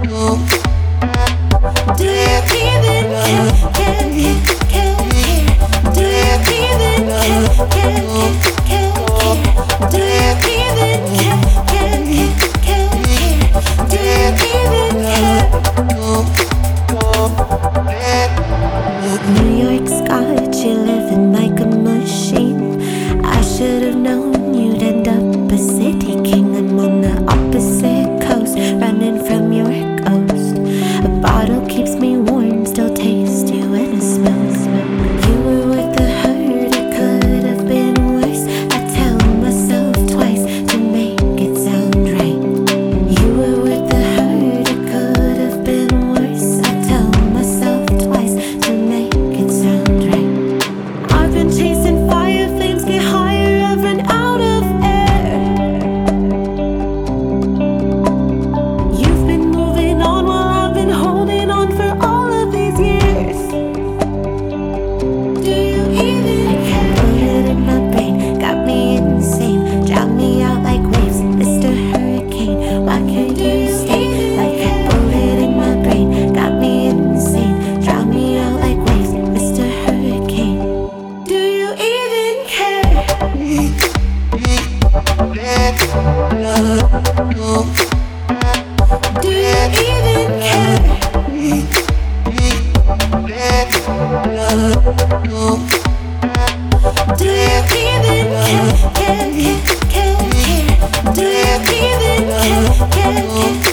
Do you even care? Do you even care? Do you even care? Do you even care? New York's got you living like a machine. I should have known you'd end up a city king. I'm on the opposite coast, running from your ghost. A bottle keeps me warm, still taste you in a smell. You were worth the hurt, it could have been worse. I tell myself twice to make it sound right. You were worth the hurt, it could have been worse. I tell myself twice to make it sound right. I've been chasing fire, flames get higher, I've run out of air. You've been moving on while I've been holding on for all of these years. Do you even care? Bullet in my brain, got me insane, drown me out like waves, Mr. Hurricane. Why can't you stay? Like a bullet in my brain, got me insane, drown me out like waves, Mr. Hurricane. Do you even care? Do you even care? Do you even care? Do you even care?